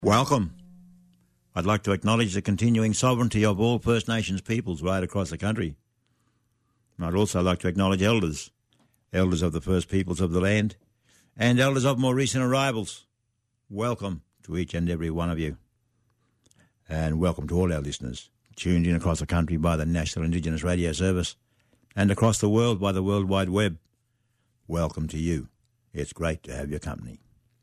Welcome. I'd like to acknowledge the continuing sovereignty of all First Nations peoples right across the country. And I'd also like to acknowledge elders of the First Peoples of the land, and elders of more recent arrivals. Welcome to each and every one of you. And welcome to all our listeners tuned in across the country by the National Indigenous Radio Service and across the world by the World Wide Web. Welcome to you. It's great to have your company.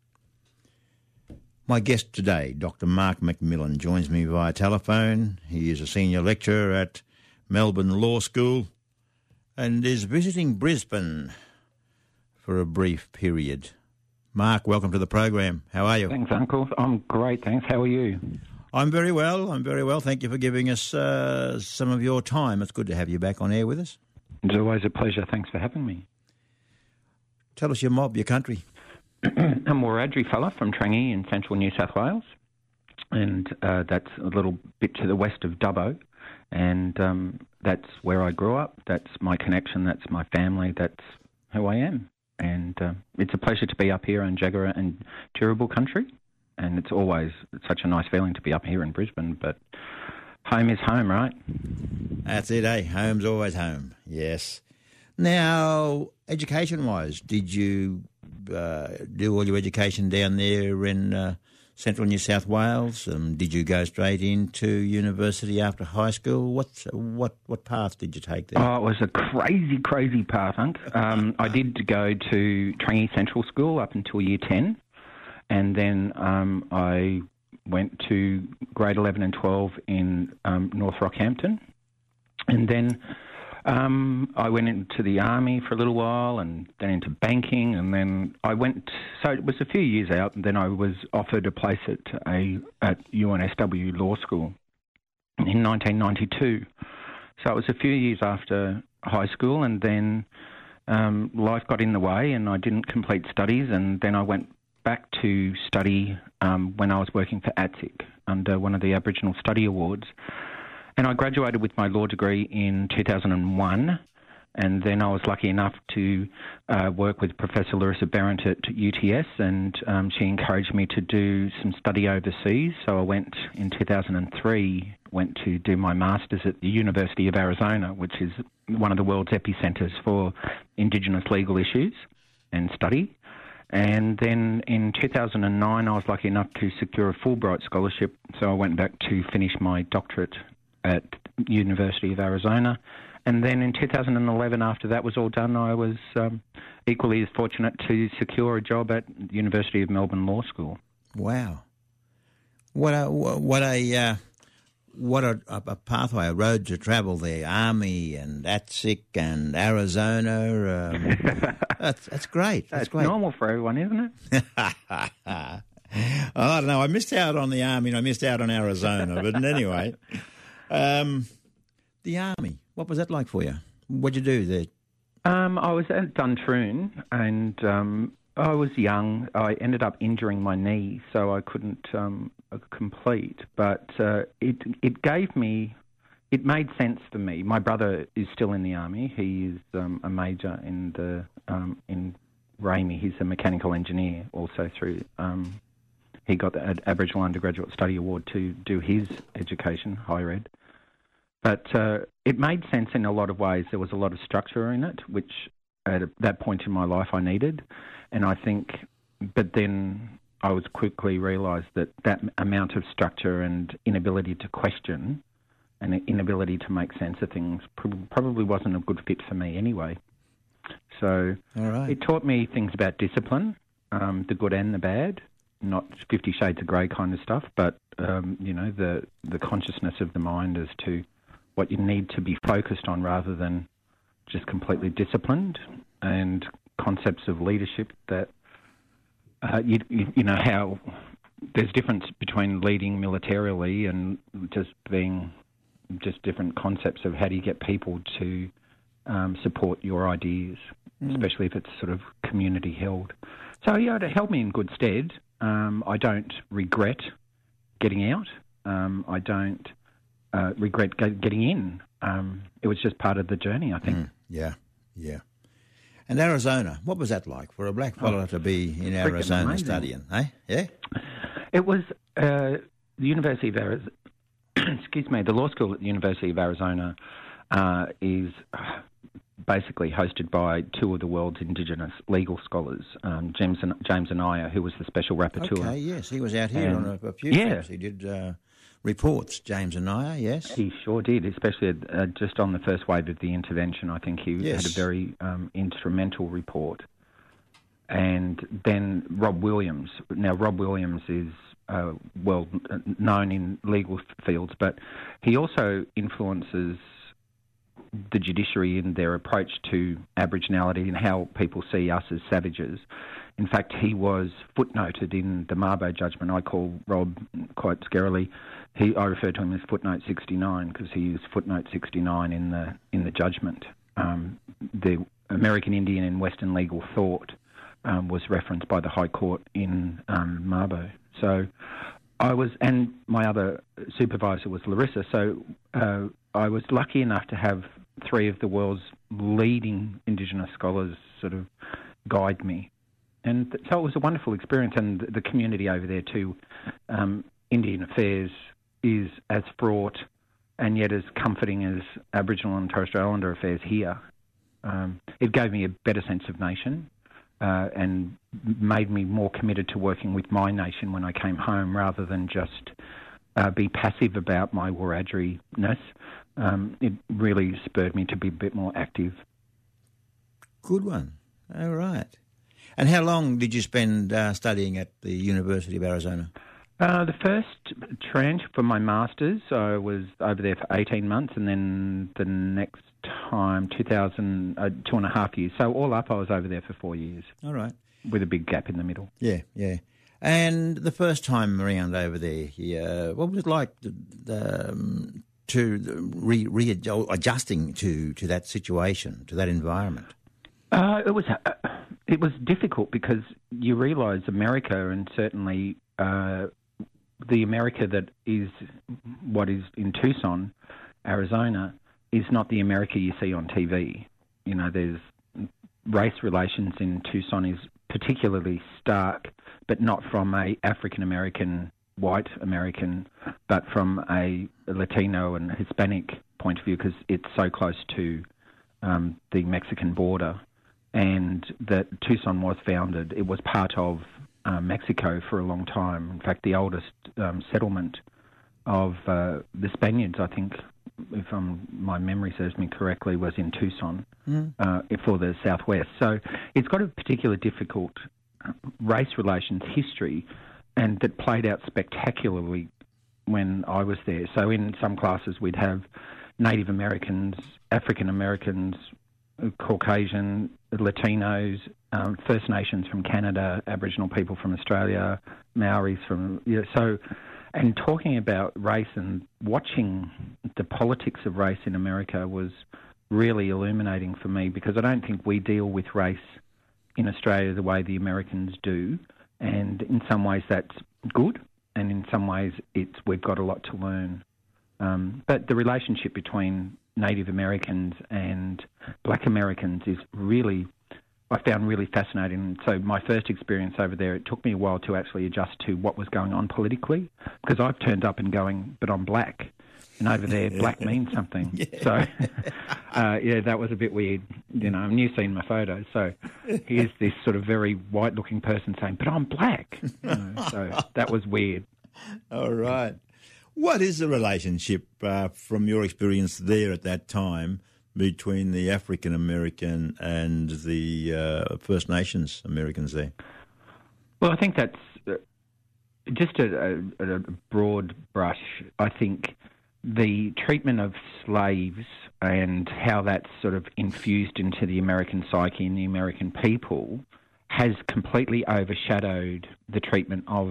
My guest today, Dr. Mark McMillan, joins me via telephone. He is a senior lecturer at Melbourne Law School and is visiting Brisbane for a brief period. Mark, welcome to the program. How are you? Thanks, Uncle. I'm great, thanks. How are you? I'm very well. Thank you for giving us some of your time. It's good to have you back on air with us. It's always a pleasure. Thanks for having me. Tell us your mob, your country. I'm a Wiradjuri fella from Trangie in central New South Wales, and that's a little bit to the west of Dubbo, and that's where I grew up. That's my connection, that's my family, that's who I am. And it's a pleasure to be up here in Jagera and Turrbal country, and it's always such a nice feeling to be up here in Brisbane, but home is home, right? That's it, eh? Home's always home, yes. Now, education-wise, did you do all your education down there in central New South Wales? Did you go straight into university after high school? What path did you take there? Oh, it was a crazy path, Unc. I did go to Trangie Central School up until year 10, and then I went to grade 11 and 12 in North Rockhampton, and then I went into the army for a little while and then into banking, and then so it was a few years out, and then I was offered a place at UNSW Law School in 1992. So it was a few years after high school, and then life got in the way and I didn't complete studies, and then I went back to study when I was working for ATSIC under one of the Aboriginal Study Awards. And I graduated with my law degree in 2001, and then I was lucky enough to work with Professor Larissa Berendt at UTS, and she encouraged me to do some study overseas. So I went in 2003, to do my master's at the University of Arizona, which is one of the world's epicenters for Indigenous legal issues and study. And then in 2009, I was lucky enough to secure a Fulbright scholarship, so I went back to finish my doctorate at University of Arizona. And then in 2011, after that was all done, I was equally as fortunate to secure a job at the University of Melbourne Law School. Wow. What a pathway, a road to travel there. Army and ATSIC and Arizona. That's great. That's great. Normal for everyone, isn't it? I don't know. I missed out on the Army and I missed out on Arizona. But anyway, the Army, what was that like for you? What did you do there? I was at Duntroon, and I was young. I ended up injuring my knee, so I couldn't complete. But it made sense for me. My brother is still in the Army. He is a major in RAMI. He's a mechanical engineer. Also through he got the Aboriginal Undergraduate Study Award to do his education, higher ed. But it made sense in a lot of ways. There was a lot of structure in it, which at that point in my life I needed. And I think, but then I was quickly realised that amount of structure and inability to question and inability to make sense of things probably wasn't a good fit for me anyway. So It taught me things about discipline, the good and the bad, not 50 Shades of Grey kind of stuff, but, the consciousness of the mind as to what you need to be focused on rather than just completely disciplined, and concepts of leadership that, how there's difference between leading militarily and just being just different concepts of how do you get people to support your ideas, especially if it's sort of community held. So, it held me in good stead. I don't regret getting out. I don't regret getting in. It was just part of the journey, I think. Yeah. And Arizona, what was that like for a black fellow to be in Arizona studying? Eh? Yeah. It was The University of Arizona, excuse me, the law school at the University of Arizona is basically hosted by two of the world's Indigenous legal scholars, James Anaya, who was the special rapporteur. Okay, yes, he was out here on a few trips. He did reports, James Anaya, yes. He sure did, especially just on the first wave of the intervention. I think he had a very instrumental report. And then Rob Williams. Now, Rob Williams is well known in legal fields, but he also influences the judiciary in their approach to Aboriginality and how people see us as savages. In fact, he was footnoted in the Mabo judgment. I call Rob quite scarily. I refer to him as footnote 69 because he is footnote 69 in the judgment. The American Indian in Western legal thought was referenced by the High Court in Mabo. So I was, and my other supervisor was Larissa. So I was lucky enough to have three of the world's leading Indigenous scholars sort of guide me. And so it was a wonderful experience, and the community over there too. Indian affairs is as fraught and yet as comforting as Aboriginal and Torres Strait Islander affairs here. It gave me a better sense of nation and made me more committed to working with my nation when I came home rather than just be passive about my Wiradjuri-ness. It really spurred me to be a bit more active. Good one. All right. And how long did you spend studying at the University of Arizona? The first tranche for my master's, I was over there for 18 months, and then the next time, 2.5 years. So all up, I was over there for 4 years. All right. With a big gap in the middle. Yeah, yeah. And the first time around over there, what was it like adjusting to that situation, to that environment? It was difficult because you realise America, and certainly the America that is what is in Tucson, Arizona, is not the America you see on TV. You know, there's race relations in Tucson is particularly stark, but not from a African American, white American, but from a Latino and Hispanic point of view, because it's so close to the Mexican border. And that Tucson was founded. It was part of Mexico for a long time. In fact, the oldest settlement of the Spaniards, I think, if my memory serves me correctly, was in Tucson for the Southwest. So it's got a particular difficult race relations history, and that played out spectacularly when I was there. So in some classes we'd have Native Americans, African Americans, Caucasian, Latinos, First Nations from Canada, Aboriginal people from Australia, Maoris from... And talking about race and watching the politics of race in America was really illuminating for me, because I don't think we deal with race in Australia the way the Americans do, and in some ways that's good, and in some ways we've got a lot to learn. But the relationship between Native Americans and Black Americans is really, I found really fascinating. So my first experience over there, it took me a while to actually adjust to what was going on politically, because I've turned up and going, but I'm black. And over there, black means something. Yeah. So, that was a bit weird. You know, and you've seen my photos. So here's this sort of very white-looking person saying, but I'm black. You know, so that was weird. All right. What is the relationship, from your experience there at that time, between the African American and the First Nations Americans there? Well, I think that's just a broad brush. I think the treatment of slaves and how that's sort of infused into the American psyche and the American people has completely overshadowed the treatment of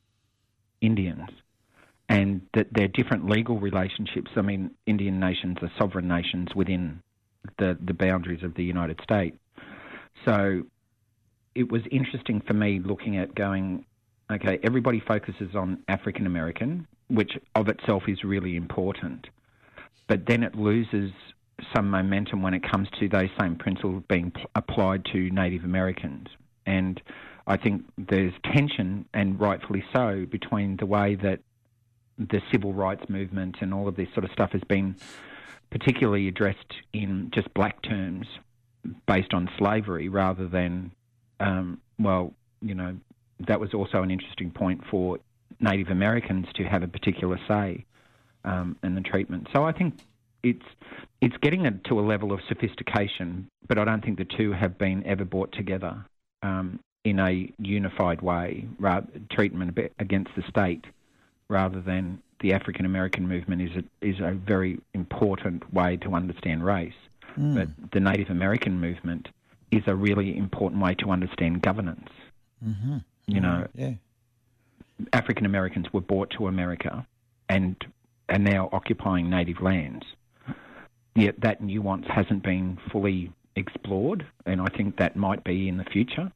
Indians. And that they're different legal relationships. I mean, Indian nations are sovereign nations within the boundaries of the United States. So it was interesting for me looking at going, okay, everybody focuses on African American, which of itself is really important, but then it loses some momentum when it comes to those same principles being applied to Native Americans. And I think there's tension, and rightfully so, between the way that the civil rights movement and all of this sort of stuff has been particularly addressed in just black terms based on slavery rather than, that was also an interesting point for Native Americans to have a particular say in the treatment. So I think it's getting it to a level of sophistication, but I don't think the two have been ever brought together in a unified way, treatment against the state rather than the African American movement is a very important way to understand race. But the Native American movement is a really important way to understand governance. Mm-hmm. African Americans were brought to America and are now occupying native lands. Yet that nuance hasn't been fully explored, and I think that might be in the future.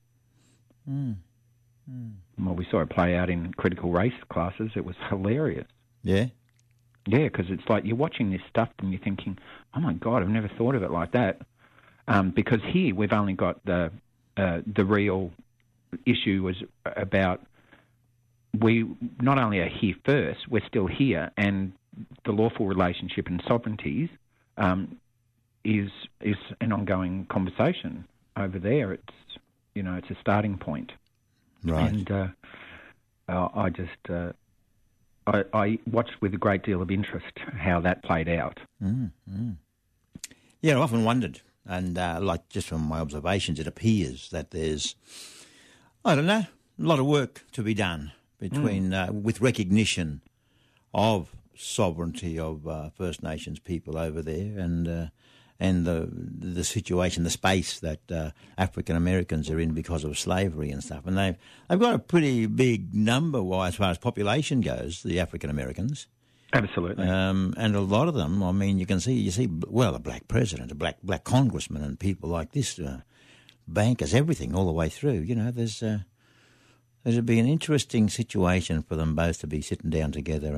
Well, we saw it play out in critical race classes. It was hilarious. Yeah? Yeah, because it's like you're watching this stuff and you're thinking, oh, my God, I've never thought of it like that. Because here we've only got the real issue was about we not only are here first, we're still here, and the lawful relationship and sovereignties is an ongoing conversation over there. It's it's a starting point, right? And I watched with a great deal of interest how that played out. Yeah, I've often wondered, and just from my observations, it appears that there's, I don't know, a lot of work to be done between with recognition of sovereignty of First Nations people over there, and the situation, the space that African Americans are in because of slavery and stuff. And they've got a pretty big number as far as population goes, the African Americans. Absolutely. And a lot of them, I mean, you see, a black president, a black congressman, and people like this, bankers, everything, all the way through. There'd be an interesting situation for them both to be sitting down together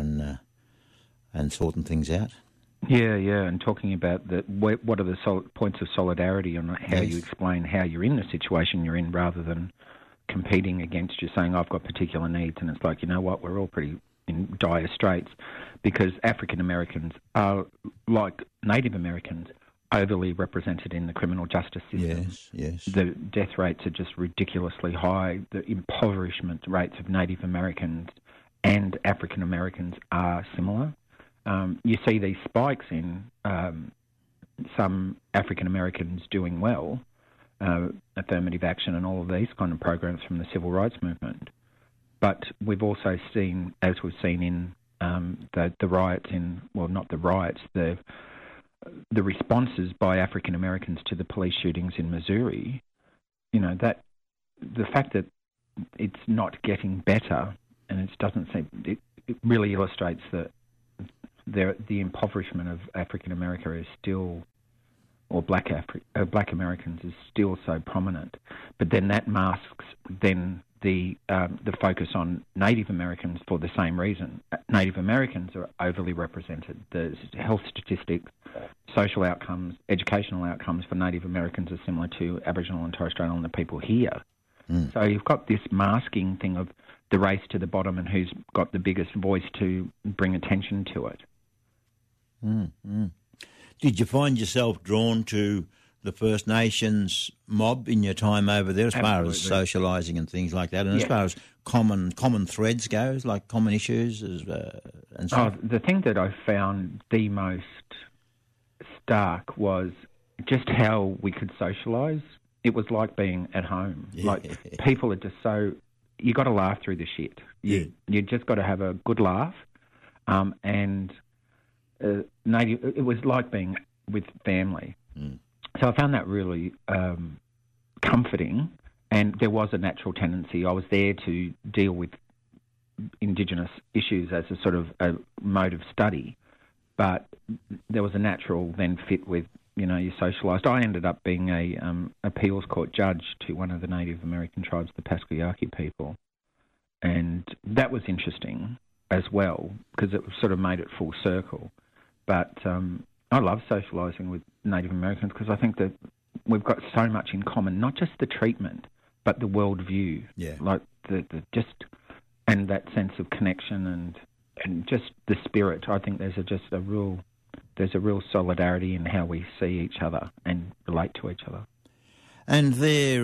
and sorting things out. Yeah, and talking about what are the points of solidarity on how you explain how you're in the situation you're in rather than competing against you, saying, I've got particular needs, and it's like, you know what, we're all pretty in dire straits, because African Americans are, like Native Americans, overly represented in the criminal justice system. Yes. The death rates are just ridiculously high. The impoverishment rates of Native Americans and African Americans are similar. You see these spikes in some African Americans doing well, affirmative action and all of these kind of programs from the civil rights movement. But we've also seen, as we've seen in the riots not the riots, the responses by African Americans to the police shootings in Missouri, that the fact that it's not getting better, and it doesn't seem, it really illustrates that the impoverishment of African America is still, or black Americans is still so prominent. But then that masks the focus on Native Americans for the same reason. Native Americans are overly represented. The health statistics, social outcomes, educational outcomes for Native Americans are similar to Aboriginal and Torres Strait Islander people here. So you've got this masking thing of the race to the bottom and who's got the biggest voice to bring attention to it. Did you find yourself drawn to the First Nations mob in your time over there, as far as socialising and things like that, and as far as common threads goes, like common issues and so on? The thing that I found the most stark was just how we could socialise. It was like being at home. Like, people are just so... You got to laugh through the shit. You just got to have a good laugh, and it was like being with family. So I found that really comforting, and there was a natural tendency. I was there to deal with Indigenous issues as a sort of a mode of study, but there was a natural then fit with, you socialised. I ended up being a appeals court judge to one of the Native American tribes, the Pasquayaki people, and that was interesting as well because it sort of made it full circle. But I love socialising with Native Americans because I think that we've got so much in common, not just the treatment, but the worldview, like the just and that sense of connection and just the spirit. I think there's a real solidarity in how we see each other and relate to each other. And their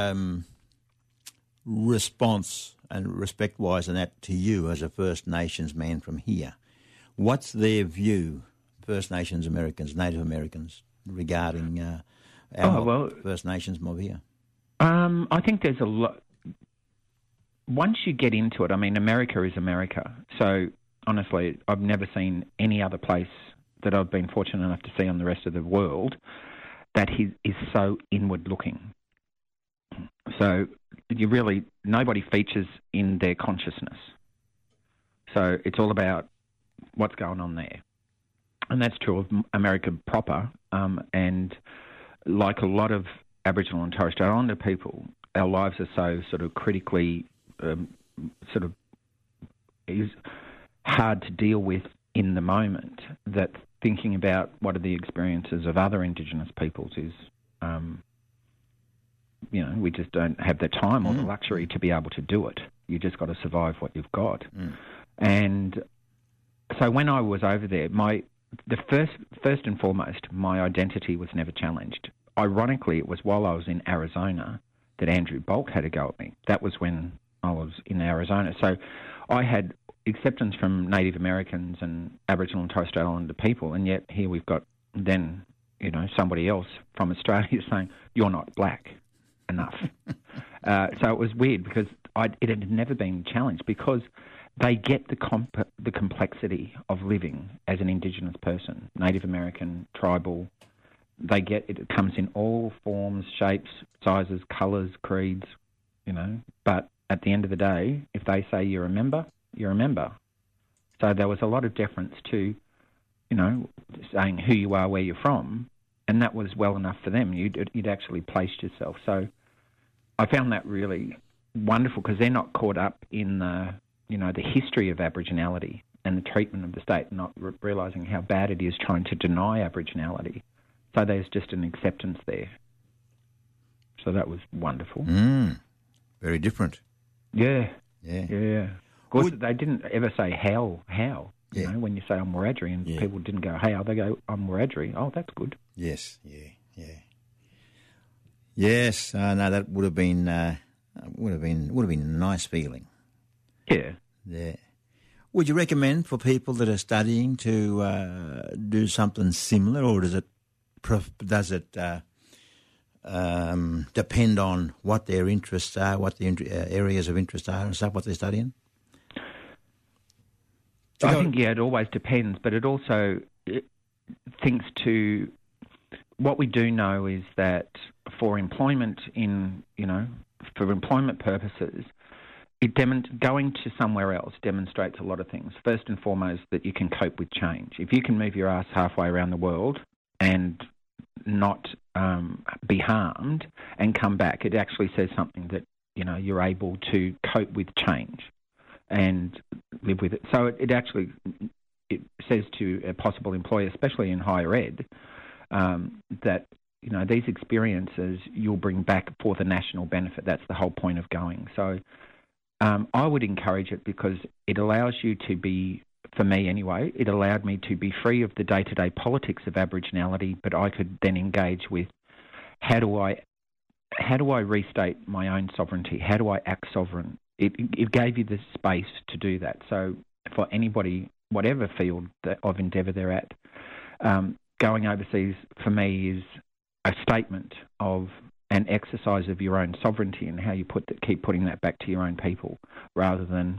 response and respect-wise and that to you as a First Nations man from here, what's their view, First Nations Americans, Native Americans, regarding our First Nations mob here? I think there's a lot. Once you get into it, I mean, America is America. So, honestly, I've never seen any other place that I've been fortunate enough to see on the rest of the world that is so inward-looking. So, nobody features in their consciousness. So, it's all about what's going on there. And that's true of America proper. And like a lot of Aboriginal and Torres Strait Islander people, our lives are so sort of critically is hard to deal with in the moment that thinking about what are the experiences of other Indigenous peoples is, we just don't have the time or the luxury to be able to do it. You just got to survive what you've got. And so when I was over there, first and foremost, my identity was never challenged. Ironically, it was while I was in Arizona that Andrew Bolt had a go at me. That was when I was in Arizona. So I had acceptance from Native Americans and Aboriginal and Torres Strait Islander people, and yet here we've got then, somebody else from Australia saying, you're not black enough. So it was weird because it had never been challenged because they get the complexity of living as an Indigenous person, Native American, tribal. They get it comes in all forms, shapes, sizes, colours, creeds, But at the end of the day, if they say you're a member, you're a member. So there was a lot of deference to, saying who you are, where you're from, and that was well enough for them. You'd actually placed yourself. So I found that really wonderful because they're not caught up in the history of Aboriginality and the treatment of the state, not realising how bad it is trying to deny Aboriginality. So there's just an acceptance there. So that was wonderful. Very different. Yeah. Of course, they didn't ever say how. When you say I'm Wiradjuri and people didn't go how, they go I'm Wiradjuri. Oh, that's good. Yes, Yes, no, that would have been a nice feeling. Yeah. Would you recommend for people that are studying to do something similar, or does it depend on what their interests are, what the areas of interest are and stuff, what they're studying? I think, it always depends, but it also thinks to what we do know is that for employment for employment purposes, going to somewhere else demonstrates a lot of things. First and foremost, that you can cope with change. If you can move your ass halfway around the world and not be harmed and come back, it actually says something that, you're able to cope with change and live with it. So it actually says to a possible employer, especially in higher ed, that, these experiences you'll bring back for the national benefit. That's the whole point of going. So I would encourage it because it allows you to be, for me anyway, it allowed me to be free of the day-to-day politics of Aboriginality, but I could then engage with how do I restate my own sovereignty? How do I act sovereign? It gave you the space to do that. So for anybody, whatever field of endeavour they're at, going overseas for me is a statement of an exercise of your own sovereignty and how you keep putting that back to your own people, rather than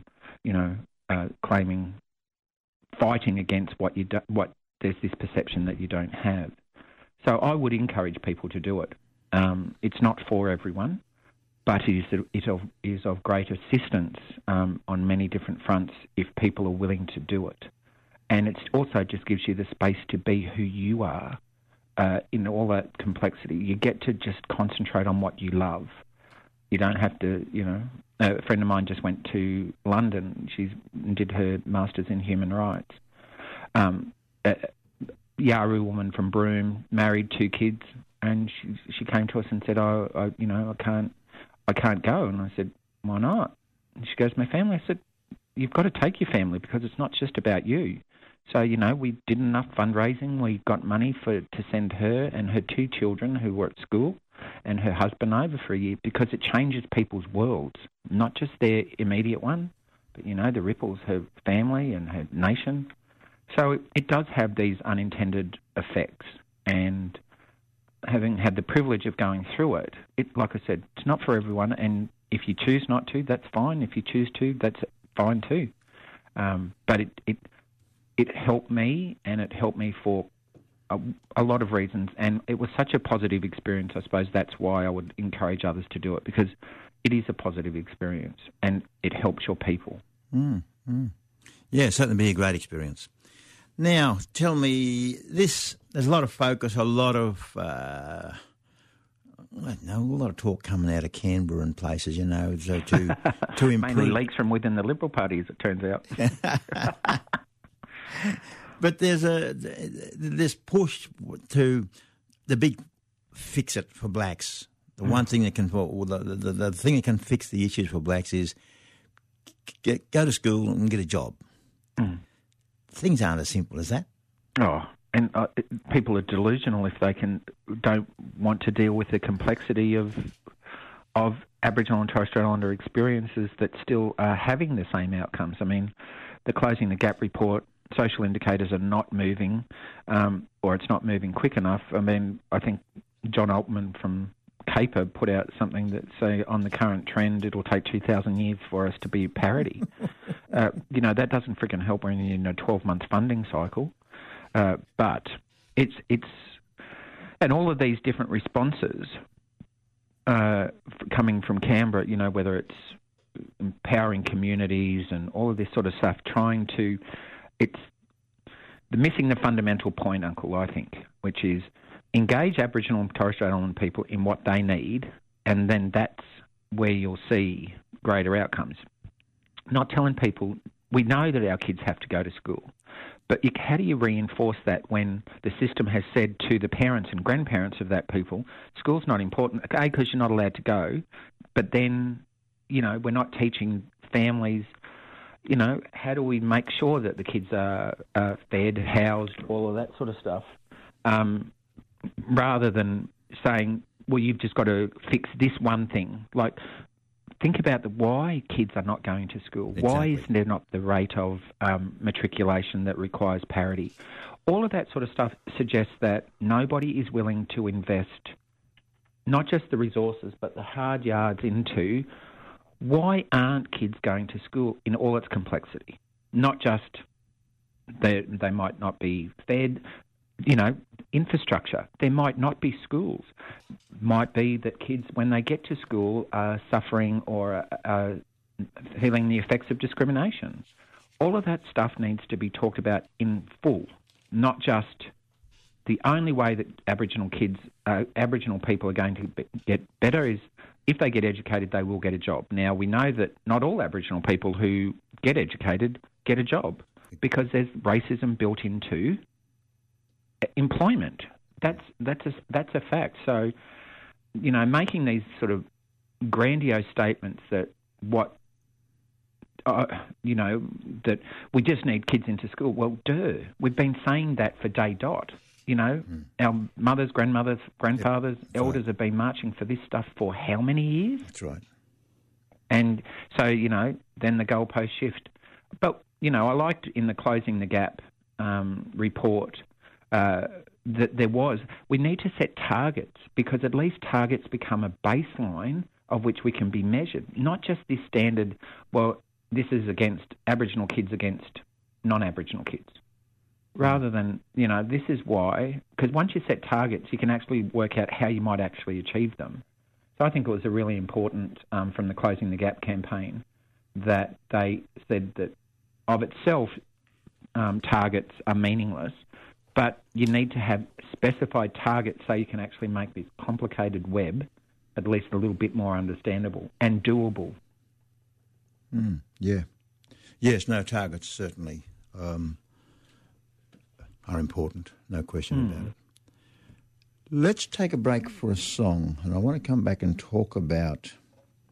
fighting against what there's this perception that you don't have. So I would encourage people to do it. It's not for everyone, but it is of great assistance on many different fronts if people are willing to do it. And it also just gives you the space to be who you are in all that complexity. You get to just concentrate on what you love. You don't have to, a friend of mine just went to London. She did her Masters in Human Rights. Yaru woman from Broome, married, 2 kids, and she came to us and said, I I can't go. And I said, why not? And she goes, my family. I said, you've got to take your family because it's not just about you. So, we did enough fundraising. We got money to send her and her 2 children who were at school and her husband over for a year, because it changes people's worlds, not just their immediate one, but, the ripples, her family and her nation. So it does have these unintended effects. And having had the privilege of going through it, like I said, it's not for everyone. And if you choose not to, that's fine. If you choose to, that's fine too. But it helped me, and it helped me for a lot of reasons. And it was such a positive experience. I suppose that's why I would encourage others to do it, because it is a positive experience and it helps your people. Yeah, certainly be a great experience. Now, tell me this. There's a lot of focus, a lot of talk coming out of Canberra and places, so to improve. Mainly leaks from within the Liberal Party, as it turns out. But there's this push to the big fix it for blacks. The one thing that can, the thing that can fix the issues for blacks is go to school and get a job. Things aren't as simple as that. Oh, and people are delusional if they don't want to deal with the complexity of Aboriginal and Torres Strait Islander experiences that still are having the same outcomes. I mean, the Closing the Gap report, social indicators are not moving, or it's not moving quick enough. I mean, I think John Altman from CAPER put out something that say on the current trend it'll take 2,000 years for us to be parity. That doesn't freaking help. We're in a 12-month funding cycle. But it's and all of these different responses coming from Canberra, whether it's empowering communities and all of this sort of stuff, it's missing the fundamental point, Uncle, I think, which is engage Aboriginal and Torres Strait Islander people in what they need, and then that's where you'll see greater outcomes. Not telling people, we know that our kids have to go to school, but how do you reinforce that when the system has said to the parents and grandparents of that people, school's not important, A, because you're not allowed to go, but then, we're not teaching families, how do we make sure that the kids are fed, housed, all of that sort of stuff, rather than saying, well, you've just got to fix this one thing. Like, think about why kids are not going to school. Exactly. Why is there not the rate of matriculation that requires parity? All of that sort of stuff suggests that nobody is willing to invest not just the resources but the hard yards into why aren't kids going to school in all its complexity. Not just they might not be fed, infrastructure. There might not be schools. Might be that kids, when they get to school, are suffering or feeling the effects of discrimination. All of that stuff needs to be talked about in full, not just the only way that Aboriginal people are going to get better is if they get educated, they will get a job. Now, we know that not all Aboriginal people who get educated get a job because there's racism built into employment. That's a fact. So, making these sort of grandiose statements that that we just need kids into school. Well, we've been saying that for day dot. Our mothers, grandmothers, grandfathers, elders have been marching for this stuff for how many years? That's right. And so, then the goalposts shift. But, I liked in the Closing the Gap report that we need to set targets, because at least targets become a baseline of which we can be measured, not just this standard, well, this is against Aboriginal kids against non-Aboriginal kids. Rather than, this is why, because once you set targets, you can actually work out how you might actually achieve them. So I think it was a really important from the Closing the Gap campaign that they said that of itself targets are meaningless, but you need to have specified targets so you can actually make this complicated web at least a little bit more understandable and doable. Yeah. Yes, no, targets certainly are important, no question about it. Let's take a break for a song, and I want to come back and talk about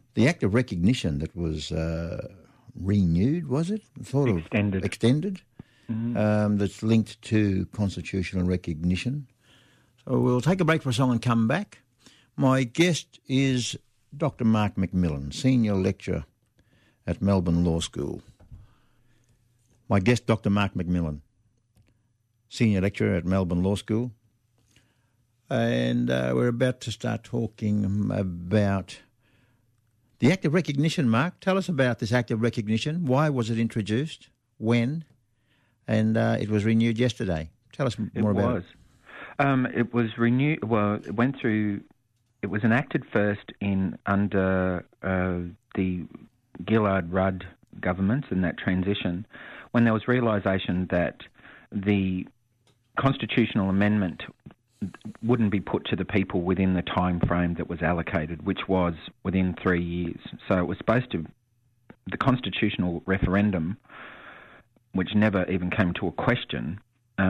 the act of recognition that was renewed, was it? Extended. That's linked to constitutional recognition. So we'll take a break for a song and come back. My guest is Dr. Mark McMillan, Senior Lecturer at Melbourne Law School. My guest, Dr. Mark McMillan, Senior Lecturer at Melbourne Law School. And we're about to start talking about the act of recognition. Mark, tell us about this act of recognition. Why was it introduced? When? And it was renewed yesterday. Tell us more about it. It was renewed. Well, it went through. It was enacted first under the Gillard-Rudd government in that transition, when there was realisation that the constitutional amendment wouldn't be put to the people within the time frame that was allocated, which was within 3 years. So it was supposed to, the constitutional referendum, which never even came to a question,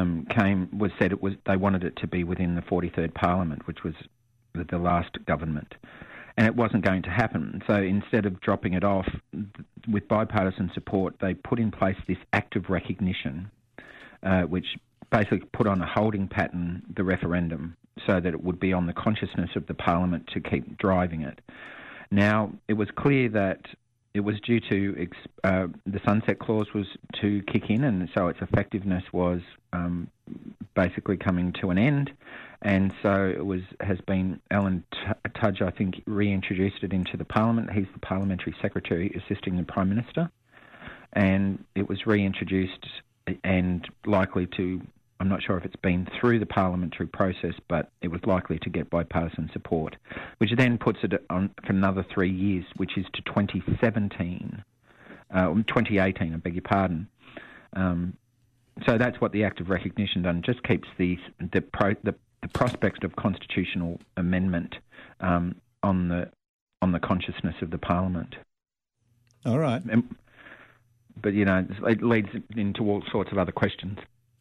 they wanted it to be within the 43rd Parliament, which was the last government. And it wasn't going to happen. So instead of dropping it off with bipartisan support, they put in place this act of recognition, which basically put on a holding pattern the referendum so that it would be on the consciousness of the Parliament to keep driving it. Now, it was clear that it was due to the sunset clause was to kick in, and so its effectiveness was basically coming to an end. And so has been Alan Tudge, I think, reintroduced it into the Parliament. He's the Parliamentary Secretary assisting the Prime Minister. And it was reintroduced and likely to, I'm not sure if it's been through the parliamentary process, but it was likely to get bipartisan support, which then puts it on for another 3 years, which is to 2018, I beg your pardon. So that's what the Act of Recognition done. Just keeps the prospect of constitutional amendment on the consciousness of the Parliament. All right. But, it leads into all sorts of other questions.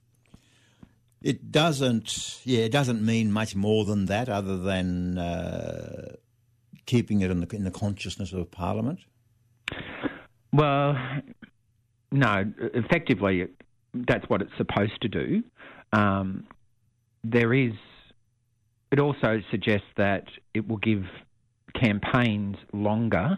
It doesn't mean much more than that, other than keeping it in the consciousness of Parliament. Well, no, effectively, that's what it's supposed to do. It also suggests that it will give campaigns longer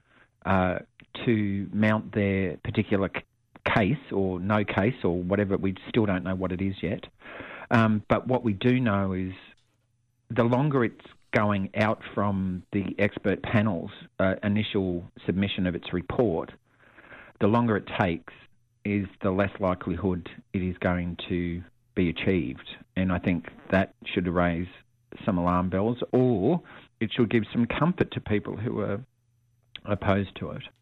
to mount their particular case or no case or whatever. We still don't know what it is yet. But what we do know is the longer it's going out from the expert panel's initial submission of its report, the longer it takes is the less likelihood it is going to be achieved. And I think that should raise some alarm bells, or it should give some comfort to people who are opposed to it.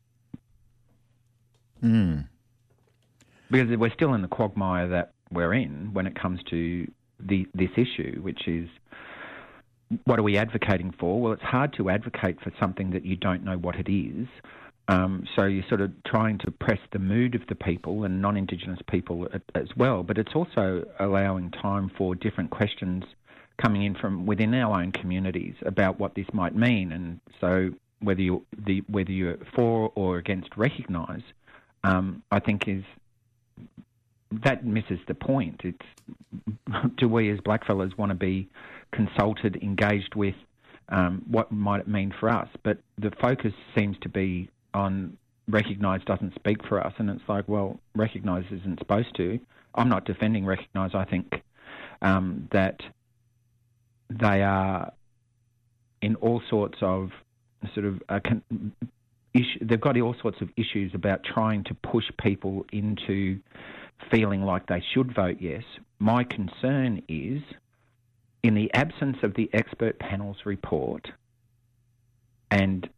Because we're still in the quagmire that we're in when it comes to this issue, which is, what are we advocating for? Well, it's hard to advocate for something that you don't know what it is. So you're sort of trying to press the mood of the people and non-Indigenous people as well, but it's also allowing time for different questions coming in from within our own communities about what this might mean. And so whether you're for or against recognise, I think that misses the point. It's, do we as blackfellas want to be consulted, engaged with, what might it mean for us? But the focus seems to be on recognise doesn't speak for us, and it's like, well, recognise isn't supposed to. I'm not defending recognise. I think that they are in all sorts of sort of they've got all sorts of issues about trying to push people into feeling like they should vote yes. My concern is, in the absence of the expert panel's report, and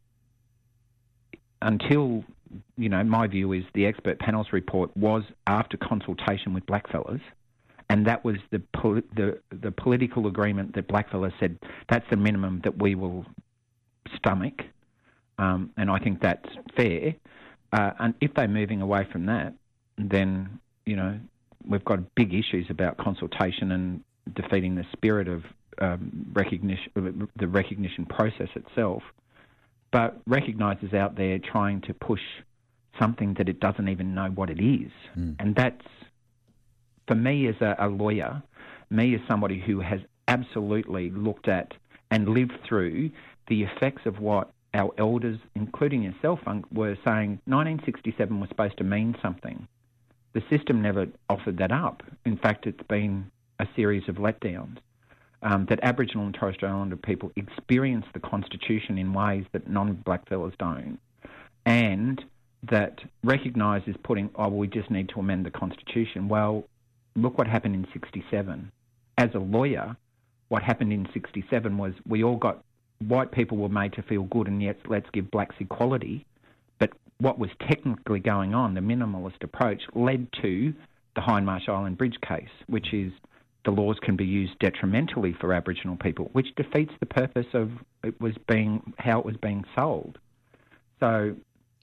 until, my view is the expert panel's report was after consultation with blackfellas, and that was the political agreement that blackfellas said that's the minimum that we will stomach, and I think that's fair. And if they're moving away from that, then, we've got big issues about consultation and defeating the spirit of recognition, the recognition process itself. but recognises out there trying to push something that it doesn't even know what it is. And that's, for me as a lawyer, me as somebody who has absolutely looked at and lived through the effects of what our elders, including yourself, were saying 1967 was supposed to mean something. The system never offered that up. In fact, it's been a series of letdowns. That Aboriginal and Torres Strait Islander people experience the Constitution in ways that non-blackfellas don't, and that recognises we just need to amend the Constitution. Well, look what happened in 67. As a lawyer, what happened in 67 was white people were made to feel good, and yet let's give blacks equality. But what was technically going on, the minimalist approach, led to the Hindmarsh Island Bridge case, which is the laws can be used detrimentally for Aboriginal people, which defeats the purpose of how it was being sold. So,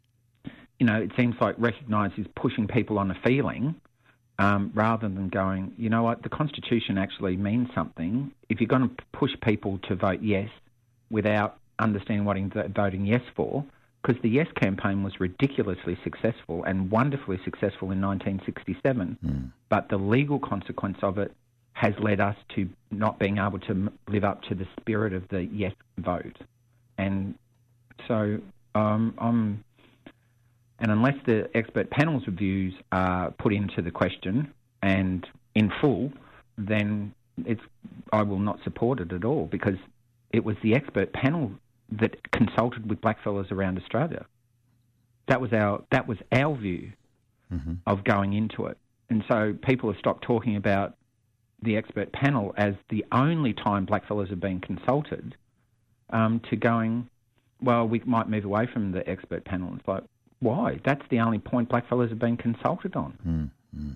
it seems like Recognise is pushing people on a feeling rather than going, you know what, the Constitution actually means something. If you're going to push people to vote yes without understanding what they're voting yes for, because the Yes campaign was ridiculously successful and wonderfully successful in 1967, but the legal consequence of it has led us to not being able to live up to the spirit of the yes vote. And so and unless the expert panel's views are put into the question and in full, then I will not support it at all, because it was the expert panel that consulted with blackfellas around Australia. That was our view of going into it. And so people have stopped talking about the expert panel as the only time blackfellas have been consulted, to going, well, we might move away from the expert panel. It's like, why? That's the only point blackfellas have been consulted on.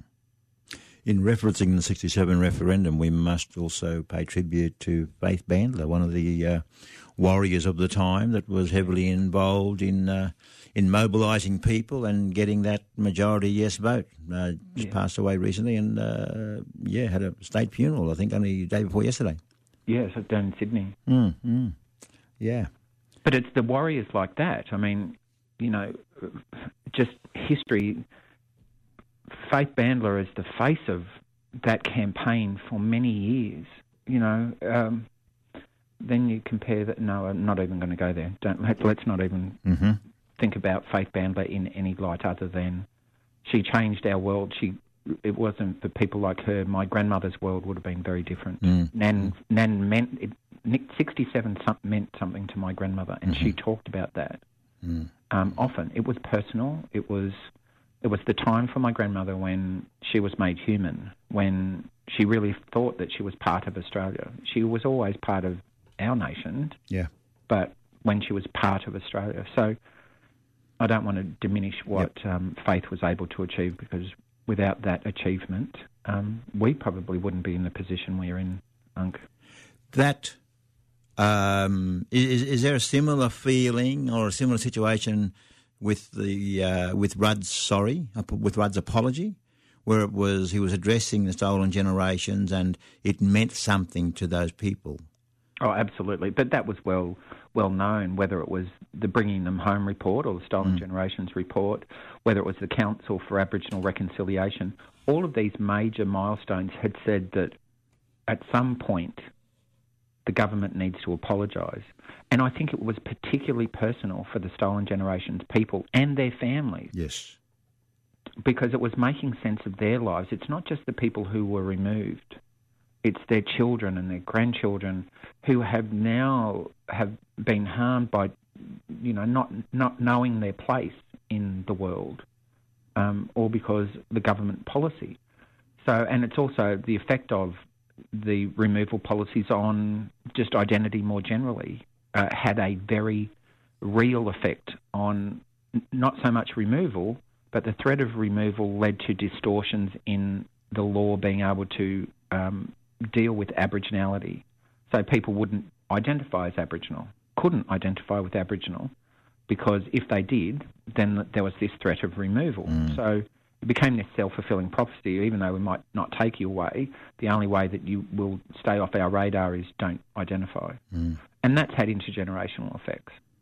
In referencing the 67 referendum, we must also pay tribute to Faith Bandler, one of the warriors of the time that was heavily involved in mobilising people and getting that majority yes vote. Just passed away recently and, had a state funeral, I think, only the day before yesterday. Yes, down in Sydney. Yeah. But it's the warriors like that. I mean, just history. Faith Bandler is the face of that campaign for many years, then you compare that. No, I'm not even going to go there. Let's not even think about Faith Bandler in any light other than she changed our world. It wasn't for people like her. My grandmother's world would have been very different. Nan meant 67 meant something to my grandmother, and she talked about that often. It was personal. It was the time for my grandmother when she was made human, when she really thought that she was part of Australia. She was always part of our nation, but when she was part of Australia. So I don't want to diminish what Faith was able to achieve, because without that achievement, we probably wouldn't be in the position we're in, Unc. That, is there a similar feeling or a similar situation with Rudd's apology, where he was addressing the stolen generations and it meant something to those people? Oh, absolutely. But that was well known, whether it was the Bringing Them Home report or the Stolen Generations report, whether it was the Council for Aboriginal Reconciliation. All of these major milestones had said that at some point the government needs to apologise. And I think it was particularly personal for the Stolen Generations people and their families. Yes. Because it was making sense of their lives. It's not just the people who were removed. It's their children and their grandchildren who have been harmed by, not knowing their place in the world, or because the government policy. So, and it's also the effect of the removal policies on just identity more generally had a very real effect on not so much removal, but the threat of removal led to distortions in the law being able to deal with Aboriginality. So people wouldn't identify as Aboriginal, couldn't identify with Aboriginal, because if they did, then there was this threat of removal. So it became this self-fulfilling prophecy. Even though we might not take you away, the only way that you will stay off our radar is don't identify. And that's had intergenerational effects.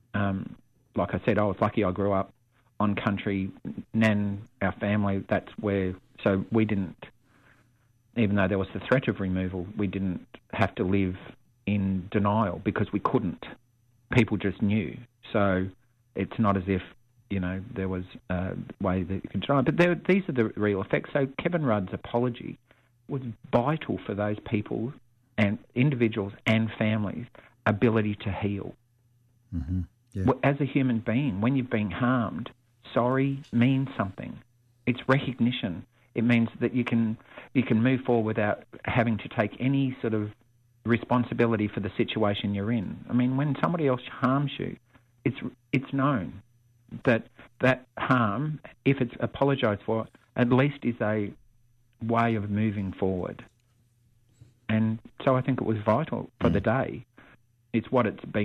Like I said, I was lucky I grew up on country. Nan, our family, that's where... So we didn't... Even though there was the threat of removal, we didn't have to live in denial because we couldn't. People just knew. So it's not as if, there was a way that you could deny. But these are the real effects. So Kevin Rudd's apology was vital for those people and individuals and families' ability to heal. Mm-hmm. Yeah. As a human being, when you've been harmed, sorry means something. It's recognition. It means that you can move forward without having to take any sort of responsibility for the situation you're in. I mean, when somebody else harms you, it's known that harm, if it's apologised for, at least is a way of moving forward. And so I think it was vital for the day. It's what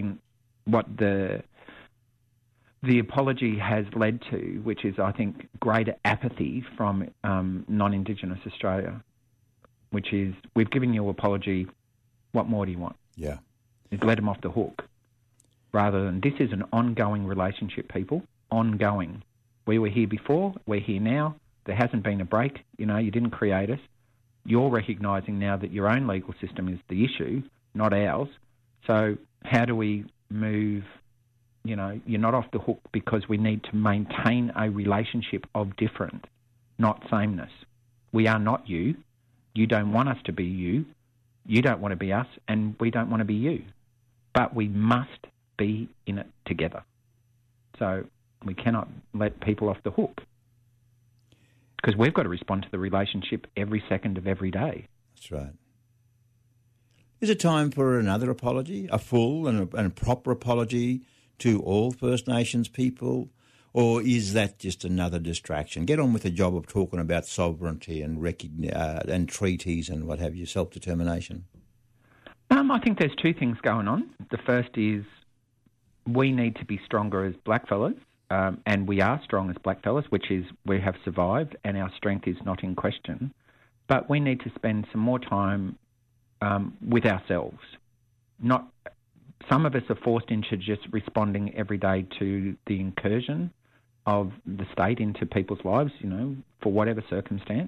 the apology has led to, which is, I think, greater apathy from non-Indigenous Australia, which is, we've given you an apology, what more do you want? Yeah. It's let them off the hook. Rather than, this is an ongoing relationship, people, ongoing. We were here before, we're here now, there hasn't been a break, you didn't create us. You're recognising now that your own legal system is the issue, not ours. So how do we move... you're not off the hook because we need to maintain a relationship of difference, not sameness. We are not you. You don't want us to be you. You don't want to be us, and we don't want to be you. But we must be in it together. So we cannot let people off the hook because we've got to respond to the relationship every second of every day. That's right. Is it time for another apology, a full and a proper apology to all First Nations people, or is that just another distraction? Get on with the job of talking about sovereignty and treaties and what have you, self-determination. I think there's two things going on. The first is we need to be stronger as blackfellas, and we are strong as blackfellas, which is we have survived and our strength is not in question. But we need to spend some more time with ourselves. Some of us are forced into just responding every day to the incursion of the state into people's lives, for whatever circumstance.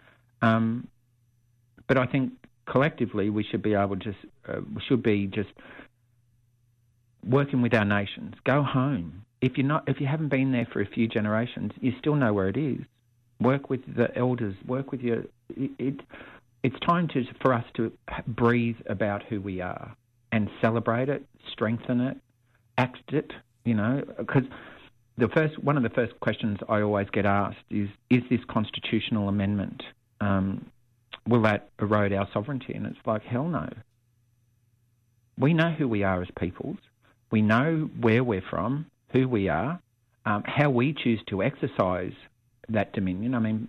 But I think collectively we should be able to just working with our nations. Go home. If you haven't been there for a few generations, you still know where it is. Work with the elders. Work with your. It's time for us to breathe about who we are and celebrate it, strengthen it, act it. Because one of the first questions I always get asked is this constitutional amendment, will that erode our sovereignty? And it's like, hell no. We know who we are as peoples. We know where we're from, who we are, how we choose to exercise that dominion. I mean,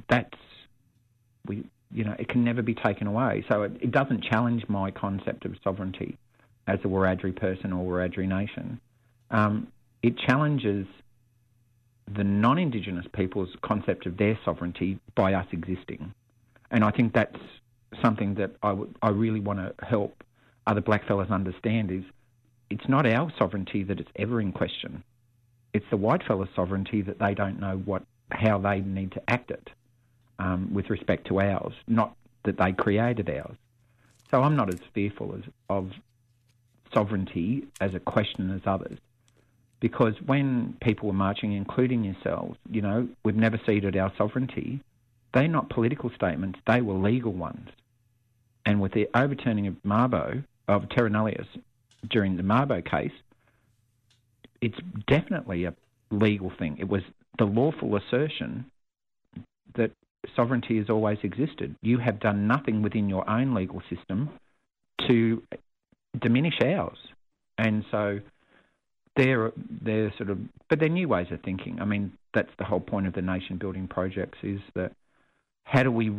it can never be taken away. So it doesn't challenge my concept of sovereignty as a Wiradjuri person or Wiradjuri nation. It challenges the non-Indigenous people's concept of their sovereignty by us existing. And I think that's something that I really want to help other blackfellas understand is it's not our sovereignty that it's ever in question. It's the whitefellas' sovereignty that they don't know how they need to act it with respect to ours, not that they created ours. So I'm not as fearful of sovereignty as a question as others. Because when people were marching, including yourselves, we've never ceded our sovereignty, they're not political statements, they were legal ones. And with the overturning of Terra Nullius during the Mabo case, it's definitely a legal thing. It was the lawful assertion that sovereignty has always existed. You have done nothing within your own legal system to diminish ours. And so they're sort of, but they're new ways of thinking. I mean, that's the whole point of the nation building projects is that how do we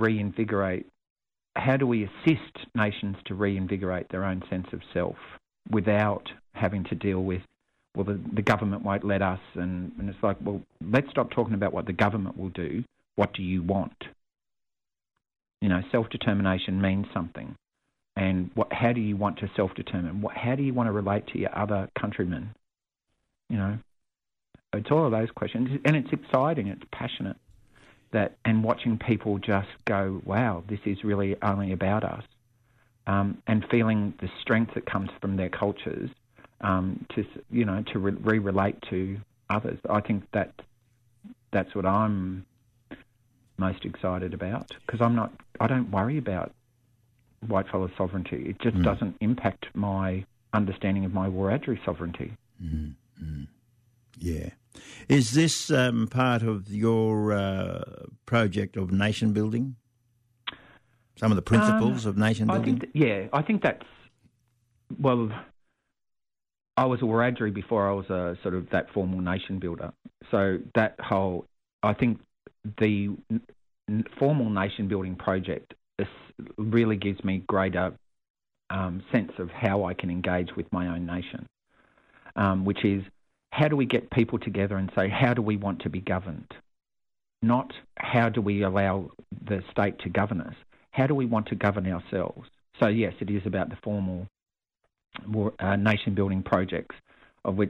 assist nations to reinvigorate their own sense of self without having to deal with, well, the government won't let us, and it's like, well, let's stop talking about what the government will do. What do you want? Self-determination means something. And how do you want to self-determine? How do you want to relate to your other countrymen? You know, it's all of those questions, and it's exciting. It's passionate. And watching people just go, wow, this is really only about us, and feeling the strength that comes from their cultures, to relate to others. I think that's what I'm most excited about, because I don't worry about whitefellas sovereignty. It just doesn't impact my understanding of my Wiradjuri sovereignty. Mm-hmm. Yeah. Is this part of your project of nation building? Some of the principles of nation building? I think that's, well, I was a Wiradjuri before I was a sort of that formal nation builder. So I think the formal nation building project really gives me greater sense of how I can engage with my own nation, which is, how do we get people together and say, how do we want to be governed? Not how do we allow the state to govern us? How do we want to govern ourselves? So yes, it is about the formal nation-building projects, of which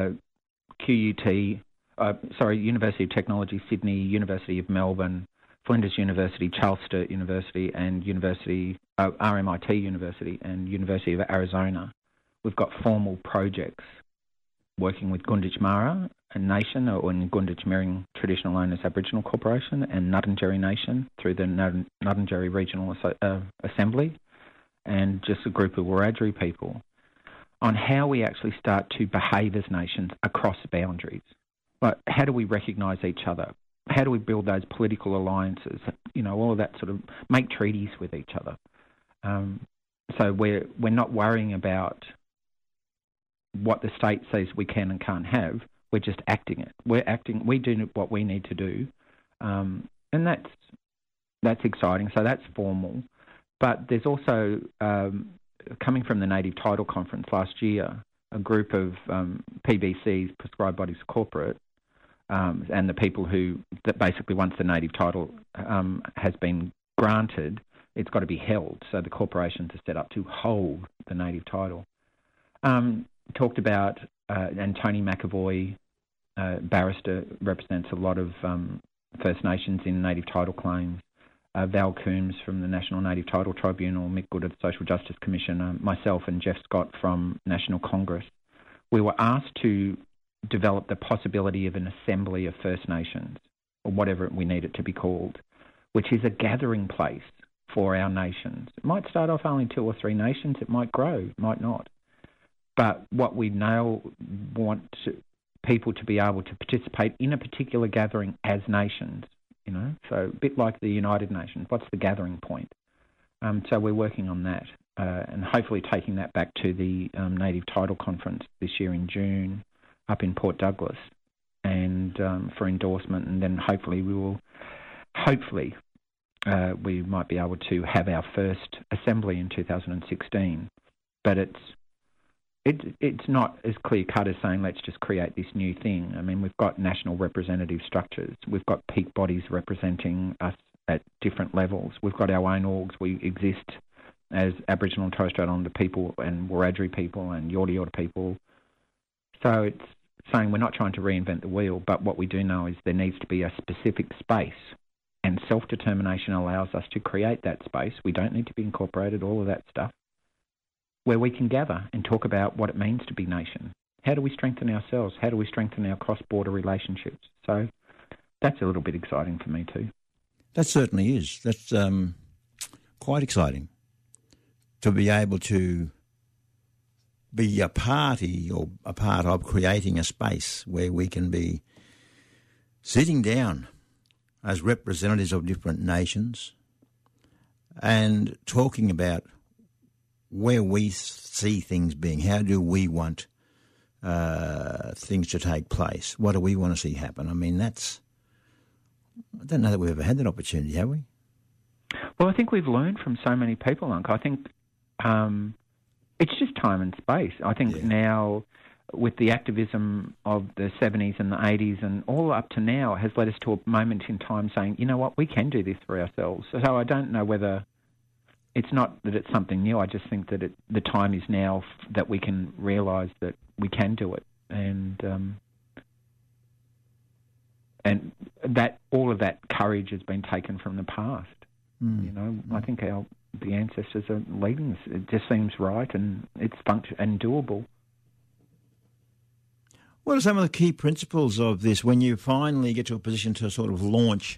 University of Technology, Sydney, University of Melbourne, Flinders University, Charles Sturt University, and RMIT University, and University of Arizona. We've got formal projects working with Gunditj Mara, a nation, or in Gunditj Mirring traditional owners Aboriginal Corporation, and Nuddenjeri Nation through the Nuddenjeri Regional Assembly, and just a group of Wiradjuri people, on how we actually start to behave as nations across boundaries. Like, how do we recognise each other? How do we build those political alliances? All of that sort of, make treaties with each other. So we're not worrying about what the state says we can and can't have. We're just acting it. We do what we need to do, and that's exciting. So that's formal. But there's also, coming from the Native Title Conference last year, a group of PBCs, prescribed bodies corporate, and the people that basically, once the native title has been granted, it's got to be held. So the corporations are set up to hold the native title. Talked about, and Tony McAvoy, barrister, represents a lot of First Nations in native title claims. Val Coombs from the National Native Title Tribunal, Mick Good of the Social Justice Commission, myself and Jeff Scott from National Congress. We were asked to develop the possibility of an assembly of First Nations, or whatever we need it to be called, which is a gathering place for our nations. It might start off only 2 or 3 nations, it might grow, it might not. But what we now want people to be able to participate in a particular gathering as nations, so a bit like the United Nations. What's the gathering point? So we're working on that, and hopefully taking that back to the Native Title Conference this year in June up in Port Douglas, and for endorsement, and then hopefully we might be able to have our first assembly in 2016. But it's not as clear-cut as saying, let's just create this new thing. I mean, we've got national representative structures. We've got peak bodies representing us at different levels. We've got our own orgs. We exist as Aboriginal and Torres Strait Islander people and Wiradjuri people and Yorta Yorta people. So it's saying we're not trying to reinvent the wheel, but what we do know is there needs to be a specific space, and self-determination allows us to create that space. We don't need to be incorporated, all of that stuff, where we can gather and talk about what it means to be nation. How do we strengthen ourselves? How do we strengthen our cross-border relationships? So that's a little bit exciting for me too. That certainly is. That's quite exciting to be able to be a party or a part of creating a space where we can be sitting down as representatives of different nations and talking about where we see things being. How do we want things to take place? What do we want to see happen? I mean, I don't know that we've ever had that opportunity, have we? Well, I think we've learned from so many people, Unc. I think it's just time and space. I think now, with the activism of the 70s and the 80s and all up to now, has led us to a moment in time saying, you know what, we can do this for ourselves. So I don't know whether it's not that it's something new. I just think that the time is now that we can realise that we can do it. and that all of that courage has been taken from the past. I think the ancestors are leading this. It just seems right, and it's and doable. What are some of the key principles of this when you finally get to a position to sort of launch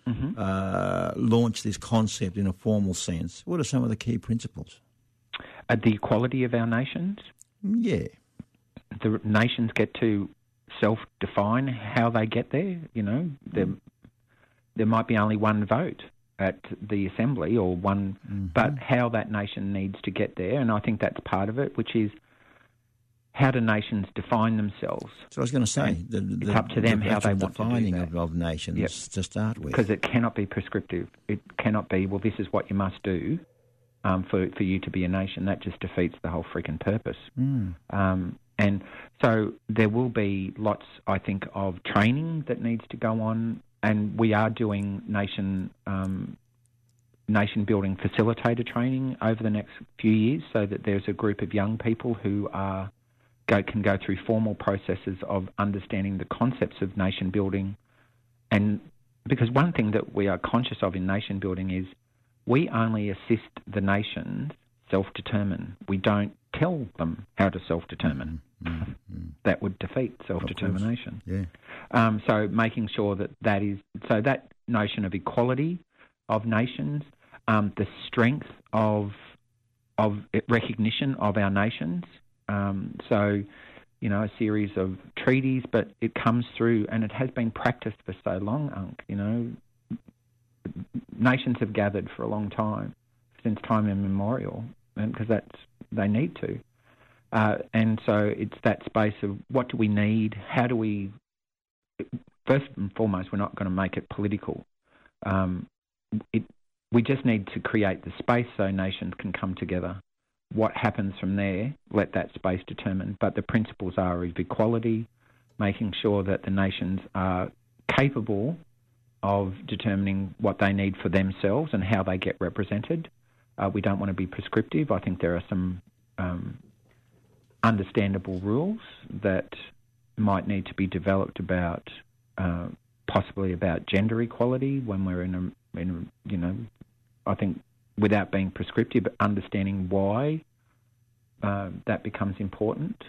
this concept in a formal sense? What are some of the key principles? The equality of our nations. Yeah. The nations get to self-define how they get there. There might be only one vote at the assembly or one, but how that nation needs to get there, and I think that's part of it, which is how do nations define themselves? So I was going to say, it's up to them how they want to do that. Defining of nations to start with. Because it cannot be prescriptive. It cannot be, well, this is what you must do for you to be a nation. That just defeats the whole freaking purpose. And so there will be lots, I think, of training that needs to go on, and we are doing nation building facilitator training over the next few years, so that there's a group of young people who can go through formal processes of understanding the concepts of nation building. And because one thing that we are conscious of in nation building is we only assist the nations self-determine. We don't tell them how to self-determine. That would defeat self-determination. Yeah. So making sure that notion of equality of nations, the strength of recognition of our nations. A series of treaties, but it comes through, and it has been practiced for so long, nations have gathered for a long time, since time immemorial, and because they need to. And so it's that space of what do we need? How do we... First and foremost, we're not going to make it political. We just need to create the space so nations can come together. What happens from there, let that space determine. But the principles are of equality, making sure that the nations are capable of determining what they need for themselves and how they get represented. We don't want to be prescriptive. I think there are some understandable rules that might need to be developed about possibly about gender equality when we're in I think without being prescriptive, but understanding why that becomes important.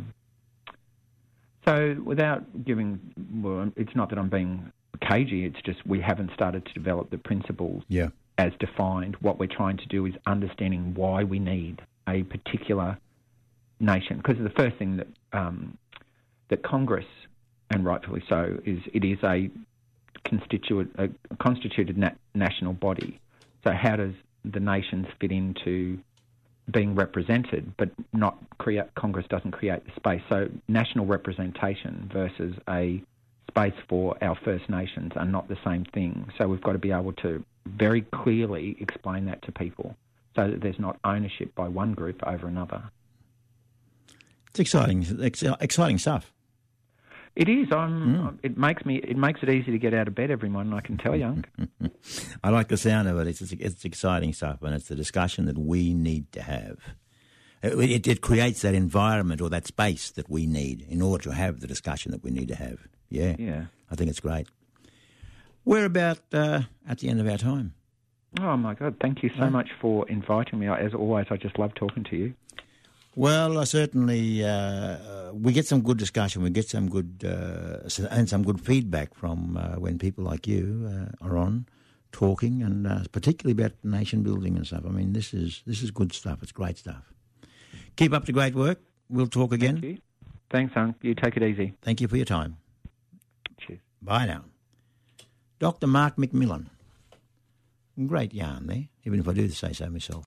So without it's not that I'm being cagey, it's just we haven't started to develop the principles as defined. What we're trying to do is understanding why we need a particular nation. Because the first thing that Congress, and rightfully so, is it is a constituted national body. So how does the nations fit into being represented, but not create? Congress doesn't create the space. So national representation versus a space for our First Nations are not the same thing. So we've got to be able to very clearly explain that to people so that there's not ownership by one group over another. It's exciting stuff. It is. It makes it easy to get out of bed every morning, I can tell you. I like the sound of it. It's exciting stuff, and it's the discussion that we need to have. It creates that environment or that space that we need in order to have the discussion that we need to have. Yeah. I think it's great. We're about at the end of our time. Oh, my God. Thank you so much for inviting me. As always, I just love talking to you. Well, certainly we get some good discussion. We get some good and some good feedback from when people like you are on talking, and particularly about nation building and stuff. I mean, this is good stuff. It's great stuff. Keep up the great work. We'll talk again. Thank you. Thanks, Unc. You take it easy. Thank you for your time. Cheers. Bye now. Dr. Mark McMillan. Great yarn there, even if I do say so myself.